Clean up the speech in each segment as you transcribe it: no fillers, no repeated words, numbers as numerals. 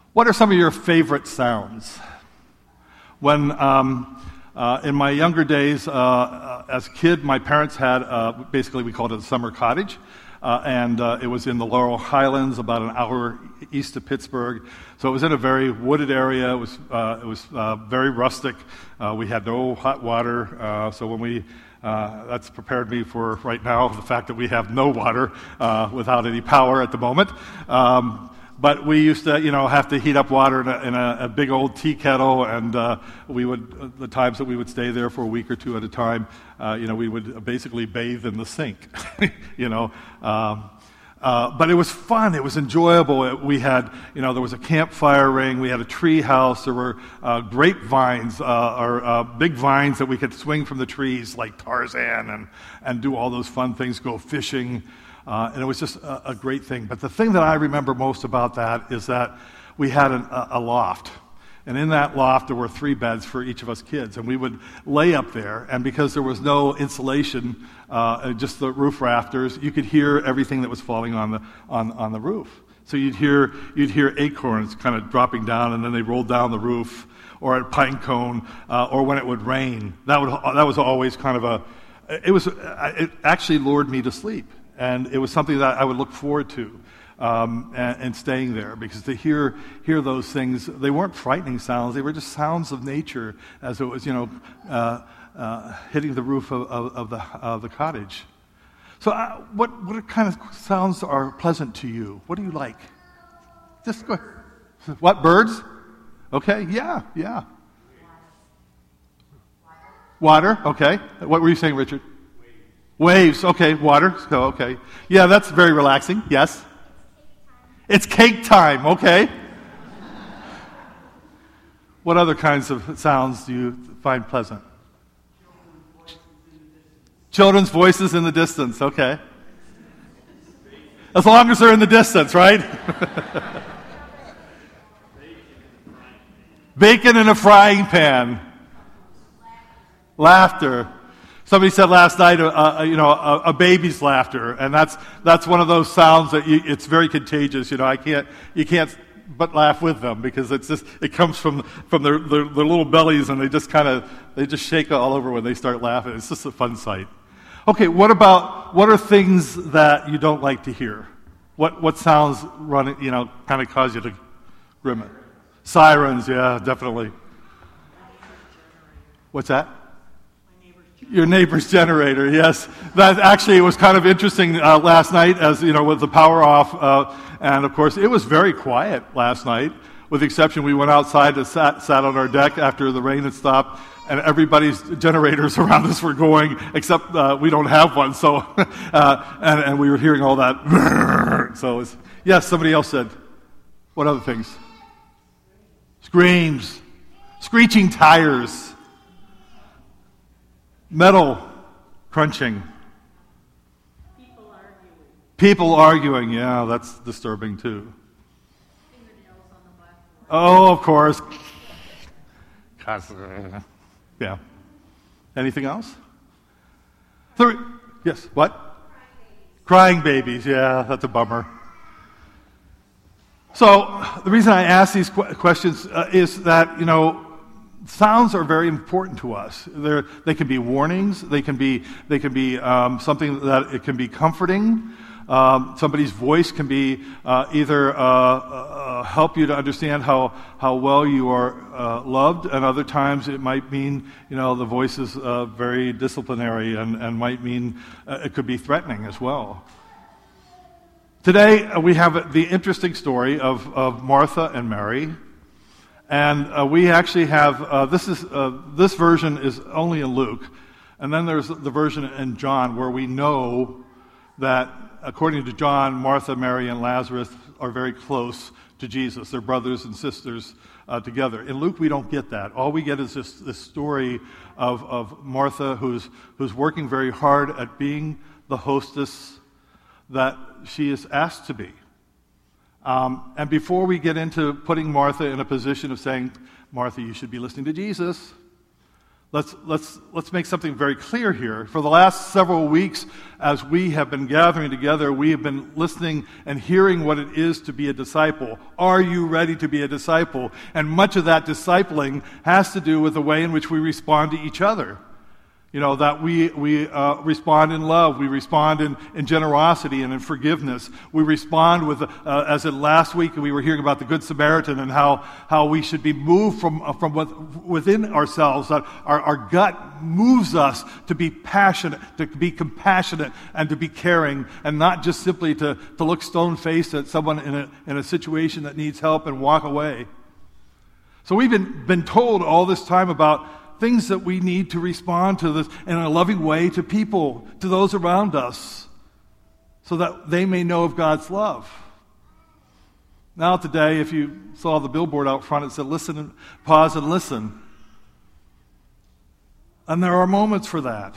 What are some of your favorite sounds? When in my younger days, as a kid, my parents had basically we called it a summer cottage, and it was in the Laurel Highlands, about an hour east of Pittsburgh. So it was in a very wooded area. It was very rustic. We had no hot water, so when we that's prepared me for right now the fact that we have no water without any power at the moment. But we used to, have to heat up water in a big old tea kettle, and the times that we would stay there for a week or two at a time, we would basically bathe in the sink, But it was fun. It was enjoyable. We had, there was a campfire ring. We had a tree house. There were grapevines, or big vines that we could swing from the trees like Tarzan and do all those fun things, go fishing. And it was just a great thing. But the thing that I remember most about that is that we had a loft. And in that loft, there were 3 beds for each of us kids. And we would lay up there. And because there was no insulation, just the roof rafters, you could hear everything that was falling on the roof. So you'd hear acorns kind of dropping down, and then they rolled down the roof, or a pine cone, or when it would rain. That was always kind of it actually lured me to sleep. And it was something that I would look forward to and staying there, because to hear those things, they weren't frightening sounds. They were just sounds of nature as it was, hitting the roof of the cottage. So what kind of sounds are pleasant to you? What do you like? Just go ahead. What, birds? Okay, yeah. Water, okay. What were you saying, Richard? Waves, okay, water, so okay. Yeah, that's very relaxing, yes. It's cake time, okay. What other kinds of sounds do you find pleasant? Children's voices in the distance, okay. As long as they're in the distance, right? Bacon in a frying pan. Laughter. Somebody said last night, a baby's laughter, and that's one of those sounds that it's very contagious. You can't but laugh with them, because it comes from their little bellies, and they just shake all over when they start laughing. It's just a fun sight. Okay, what are things that you don't like to hear? What sounds kind of cause you to grimace? Sirens, yeah, definitely. What's that? Your neighbor's generator, yes. That actually, it was kind of interesting last night, as with the power off, and of course it was very quiet last night. With the exception, we went outside and sat on our deck after the rain had stopped, and everybody's generators around us were going, except we don't have one. So, and we were hearing all that. So, yes. Somebody else said, what other things? Screams, screeching tires. Metal crunching. People arguing, yeah, that's disturbing too. Fingernails on the blackboard. Oh, of course. Yeah. Anything else? Yes, what? Crying babies, yeah, that's a bummer. So, the reason I ask these questions is that, sounds are very important to us. They can be warnings. They can be something that it can be comforting. Somebody's voice can be either help you to understand how well you are loved, and other times it might mean the voice is very disciplinary and might mean it could be threatening as well. Today we have the interesting story of Martha and Mary. And we actually have, this version is only in Luke, and then there's the version in John where we know that, according to John, Martha, Mary, and Lazarus are very close to Jesus. They're brothers and sisters together. In Luke, we don't get that. All we get is this story of Martha who's working very hard at being the hostess that she is asked to be. And before we get into putting Martha in a position of saying, Martha, you should be listening to Jesus, Let's make something very clear here. For the last several weeks, as we have been gathering together, we have been listening and hearing what it is to be a disciple. Are you ready to be a disciple? And much of that discipling has to do with the way in which we respond to each other. That we respond in love. We respond in generosity and in forgiveness. We respond with, as in last week, we were hearing about the Good Samaritan and how we should be moved from within ourselves. That our gut moves us to be passionate, to be compassionate, and to be caring, and not just simply to look stone-faced at someone in a situation that needs help and walk away. So we've been told all this time about things that we need to respond to this in a loving way to people, to those around us, so that they may know of God's love. Now today, if you saw the billboard out front, it said, listen and pause and listen. And there are moments for that.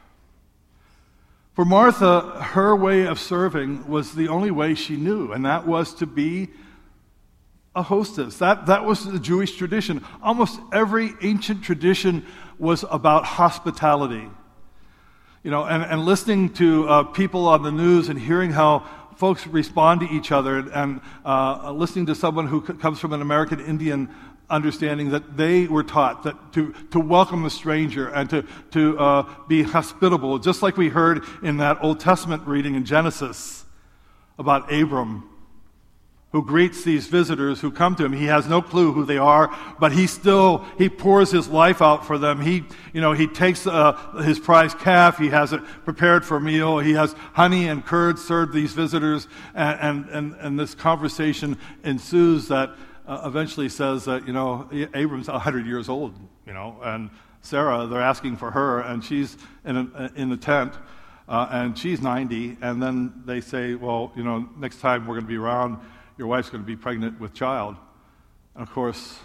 For Martha, her way of serving was the only way she knew, and that was to be a hostess. That was the Jewish tradition. Almost every ancient tradition was about hospitality. And listening to people on the news and hearing how folks respond to each other, and listening to someone who comes from an American Indian understanding that they were taught that to welcome a stranger and to be hospitable, just like we heard in that Old Testament reading in Genesis about Abram, who greets these visitors who come to him. He has no clue who they are, but he pours his life out for them. He takes his prized calf. He has it prepared for a meal. He has honey and curds served these visitors, and this conversation ensues that eventually says that Abram's 100 years old, and Sarah, they're asking for her, and she's in the tent. And she's 90, and then they say, well, next time we're going to be around, your wife's going to be pregnant with child. And of course,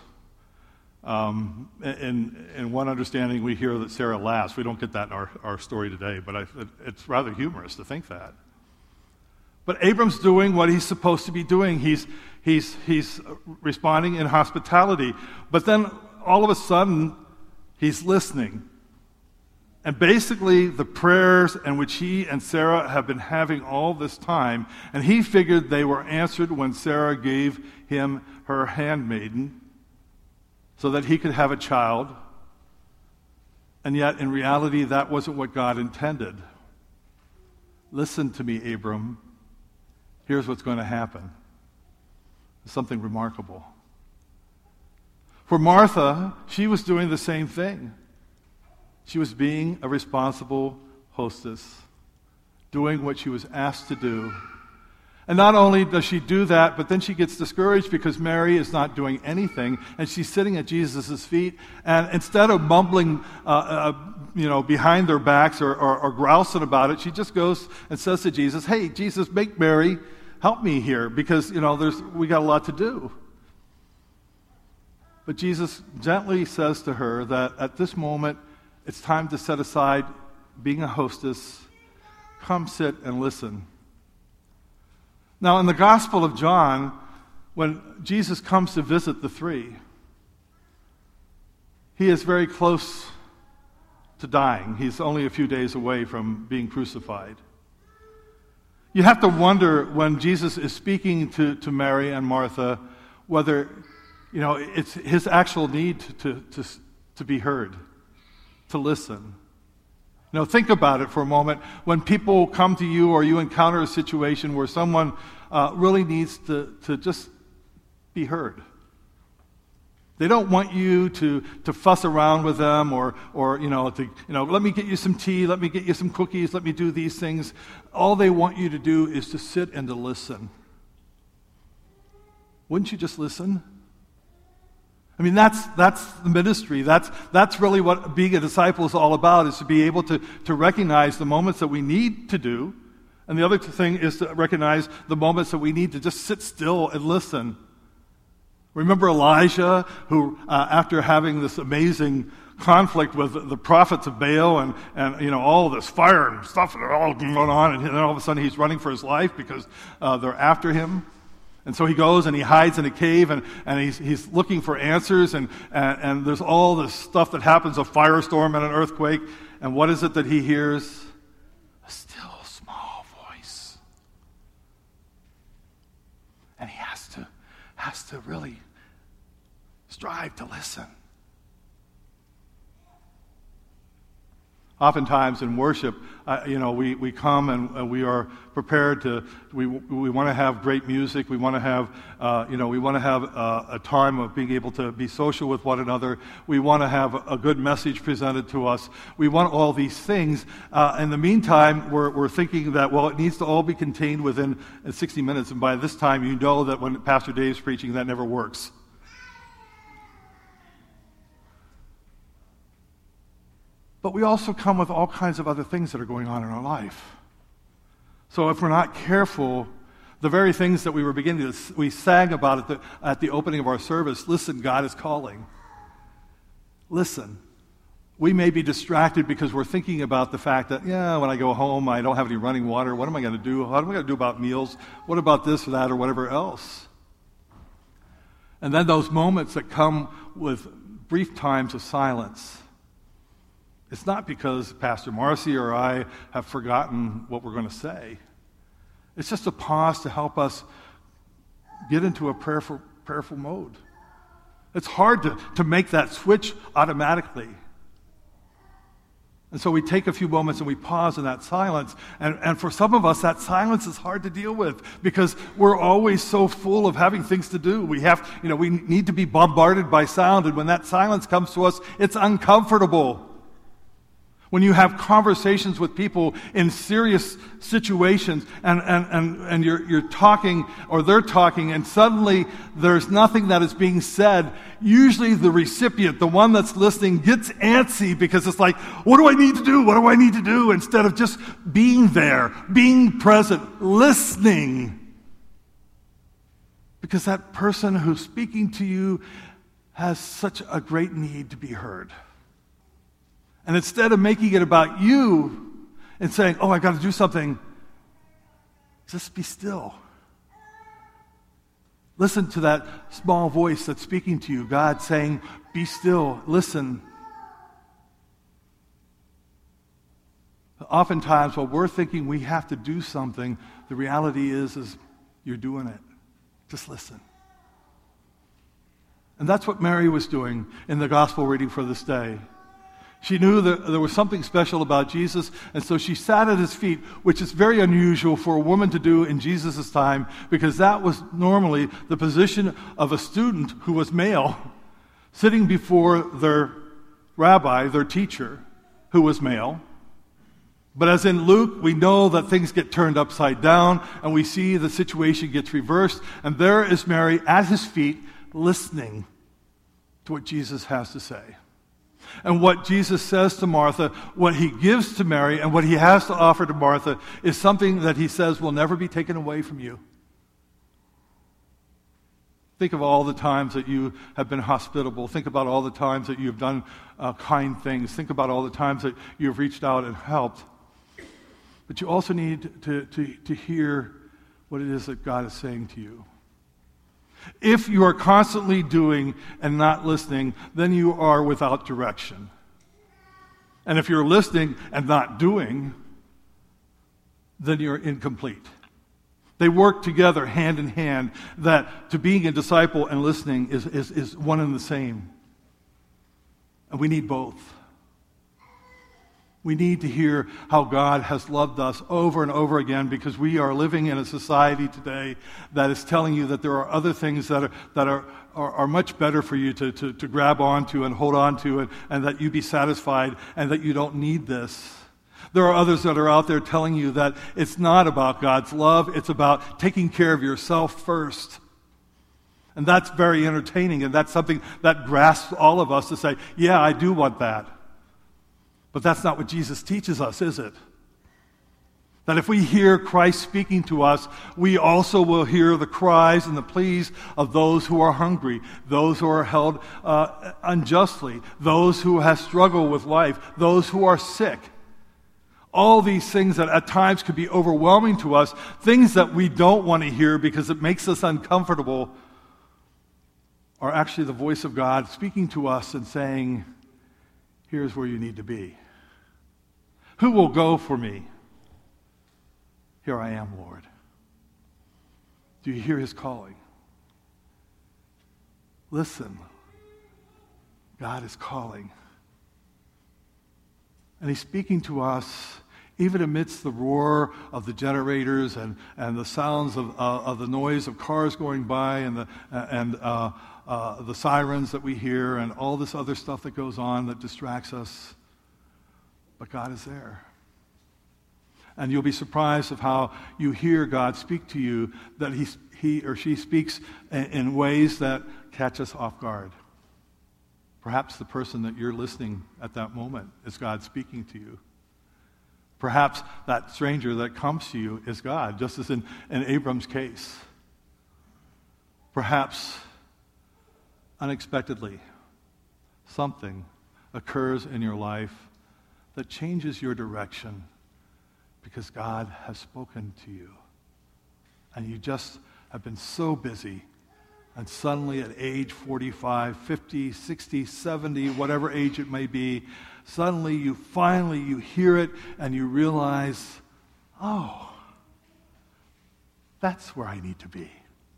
in one understanding, we hear that Sarah laughs. We don't get that in our story today, but it's rather humorous to think that. But Abram's doing what he's supposed to be doing. He's responding in hospitality. But then all of a sudden, he's listening. And basically, the prayers in which he and Sarah have been having all this time, and he figured they were answered when Sarah gave him her handmaiden so that he could have a child. And yet, in reality, that wasn't what God intended. Listen to me, Abram. Here's what's going to happen. It's something remarkable. For Martha, she was doing the same thing. She was being a responsible hostess, doing what she was asked to do. And not only does she do that, but then she gets discouraged because Mary is not doing anything, and she's sitting at Jesus' feet, and instead of mumbling behind their backs or grousing about it, she just goes and says to Jesus, hey, Jesus, make Mary help me here, because we got a lot to do. But Jesus gently says to her that at this moment, it's time to set aside being a hostess. Come sit and listen. Now, in the Gospel of John, when Jesus comes to visit the three, he is very close to dying. He's only a few days away from being crucified. You have to wonder when Jesus is speaking to Mary and Martha whether it's his actual need to be heard, to listen. Think about it for a moment. When people come to you or you encounter a situation where someone really needs to just be heard. They don't want you to fuss around with them or let me get you some tea, let me get you some cookies, let me do these things. All they want you to do is to sit and to listen. Wouldn't you just listen? I mean, that's the ministry. That's really what being a disciple is all about, is to be able to recognize the moments that we need to do. And the other thing is to recognize the moments that we need to just sit still and listen. Remember Elijah, who, after having this amazing conflict with the prophets of Baal and all this fire and stuff that are all going on, and then all of a sudden he's running for his life because they're after him. And so he goes and he hides in a cave, and he's looking for answers, and there's all this stuff that happens, a firestorm and an earthquake. And what is it that he hears? A still small voice. And he has to really strive to listen. Oftentimes in worship, we come and we are prepared to. We want to have great music. We want to have, a time of being able to be social with one another. We want to have a good message presented to us. We want all these things. In the meantime, we're thinking that it needs to all be contained within 60 minutes. And by this time, you know that when Pastor Dave's preaching, that never works. But we also come with all kinds of other things that are going on in our life. So if we're not careful, the very things that we sang about at the opening of our service, listen, God is calling. Listen. We may be distracted because we're thinking about the fact that, when I go home, I don't have any running water. What am I going to do? What am I going to do about meals? What about this or that or whatever else? And then those moments that come with brief times of silence. It's not because Pastor Marcy or I have forgotten what we're going to say. It's just a pause to help us get into a prayerful mode. It's hard to make that switch automatically. And so we take a few moments and we pause in that silence. And for some of us, that silence is hard to deal with because we're always so full of having things to do. We need to be bombarded by sound. And when that silence comes to us, it's uncomfortable. When you have conversations with people in serious situations and you're talking or they're talking and suddenly there's nothing that is being said, usually the recipient, the one that's listening, gets antsy because it's like, what do I need to do? What do I need to do? Instead of just being there, being present, listening. Because that person who's speaking to you has such a great need to be heard. And instead of making it about you and saying, I got to do something, just be still. Listen to that small voice that's speaking to you, God saying, be still, listen. Oftentimes, while we're thinking we have to do something, the reality is you're doing it. Just listen. And that's what Mary was doing in the gospel reading for this day. She knew that there was something special about Jesus, and so she sat at his feet, which is very unusual for a woman to do in Jesus' time, because that was normally the position of a student who was male, sitting before their rabbi, their teacher, who was male. But as in Luke, we know that things get turned upside down, and we see the situation gets reversed, and there is Mary at his feet, listening to what Jesus has to say. And what Jesus says to Martha, what he gives to Mary, and what he has to offer to Martha is something that he says will never be taken away from you. Think of all the times that you have been hospitable. Think about all the times that you've done kind things. Think about all the times that you've reached out and helped. But you also need to hear what it is that God is saying to you. If you are constantly doing and not listening, then you are without direction. And if you're listening and not doing, then you're incomplete. They work together hand in hand, that to being a disciple and listening is one and the same. And we need both. We need to hear how God has loved us over and over again, because we are living in a society today that is telling you that there are other things that are much better for you to grab onto and hold on to, and that you be satisfied and that you don't need this. There are others that are out there telling you that it's not about God's love, it's about taking care of yourself first. And that's very entertaining, and that's something that grasps all of us to say, yeah, I do want that. But that's not what Jesus teaches us, is it? That if we hear Christ speaking to us, we also will hear the cries and the pleas of those who are hungry, those who are held unjustly, those who have struggled with life, those who are sick. All these things that at times could be overwhelming to us, things that we don't want to hear because it makes us uncomfortable, are actually the voice of God speaking to us and saying, here's where you need to be. Who will go for me? Here I am, Lord. Do you hear his calling? Listen. God is calling. And he's speaking to us even amidst the roar of the generators and the sounds of the noise of cars going by and the sirens that we hear and all this other stuff that goes on that distracts us. But God is there. And you'll be surprised of how you hear God speak to you, that he or she speaks in ways that catch us off guard. Perhaps the person that you're listening at that moment is God speaking to you. Perhaps that stranger that comes to you is God, just as in Abram's case. Perhaps unexpectedly something occurs in your life that changes your direction because God has spoken to you. And you just have been so busy. And suddenly at age 45, 50, 60, 70, whatever age it may be, suddenly you hear it and you realize, oh, that's where I need to be.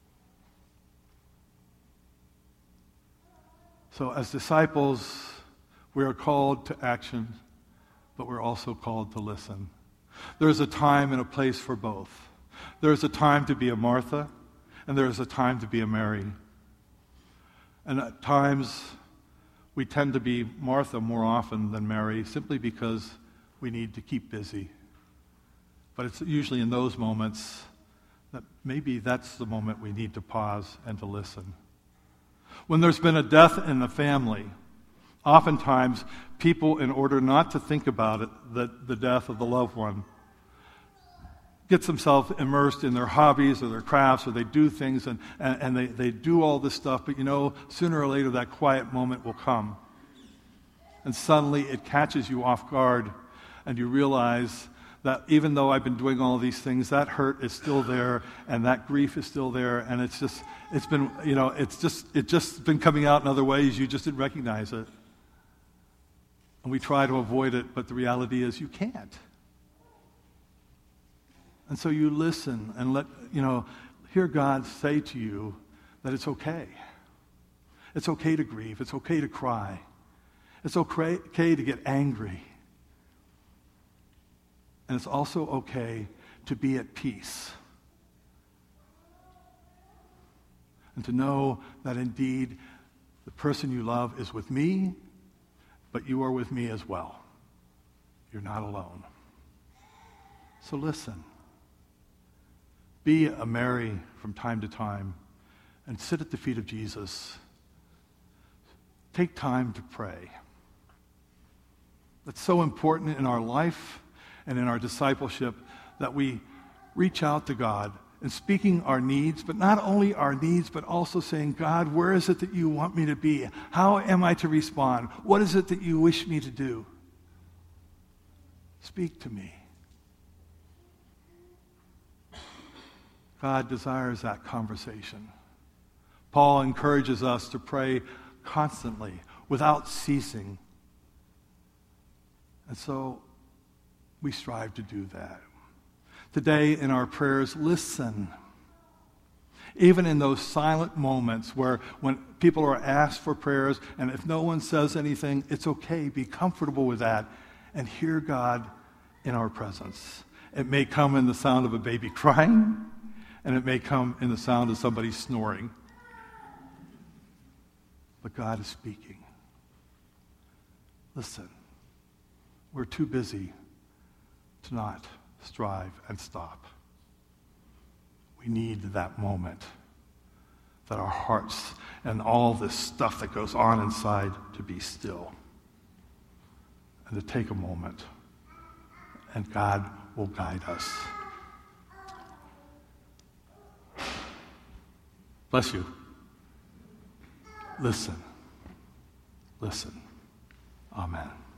So as disciples, we are called to action, but we're also called to listen. There's a time and a place for both. There's a time to be a Martha, and there is a time to be a Mary. And at times, we tend to be Martha more often than Mary, simply because we need to keep busy. But it's usually in those moments that maybe that's the moment we need to pause and to listen. When there's been a death in the family, oftentimes people, in order not to think about it, the death of the loved one, gets themselves immersed in their hobbies or their crafts, or they do things and they do all this stuff, but sooner or later that quiet moment will come. And suddenly it catches you off guard, and you realize that even though I've been doing all these things, that hurt is still there, and that grief is still there, and it's just been coming out in other ways, you just didn't recognize it. And we try to avoid it, but the reality is you can't. And so you listen and hear God say to you that it's okay. It's okay to grieve. It's okay to cry. It's okay to get angry. And it's also okay to be at peace. And to know that indeed the person you love is with me, but you are with me as well. You're not alone. So listen. Be a Mary from time to time and sit at the feet of Jesus. Take time to pray. That's so important in our life and in our discipleship that we reach out to God and speaking our needs, but not only our needs, but also saying, God, where is it that you want me to be? How am I to respond? What is it that you wish me to do? Speak to me. God desires that conversation. Paul encourages us to pray constantly, without ceasing. And so we strive to do that. Today in our prayers, listen. Even in those silent moments when people are asked for prayers, and if no one says anything, it's okay. Be comfortable with that and hear God in our presence. It may come in the sound of a baby crying, and it may come in the sound of somebody snoring. But God is speaking. Listen, we're too busy to not strive and stop. We need that moment that our hearts and all this stuff that goes on inside to be still and to take a moment, and God will guide us. Bless you. Listen. Listen. Amen.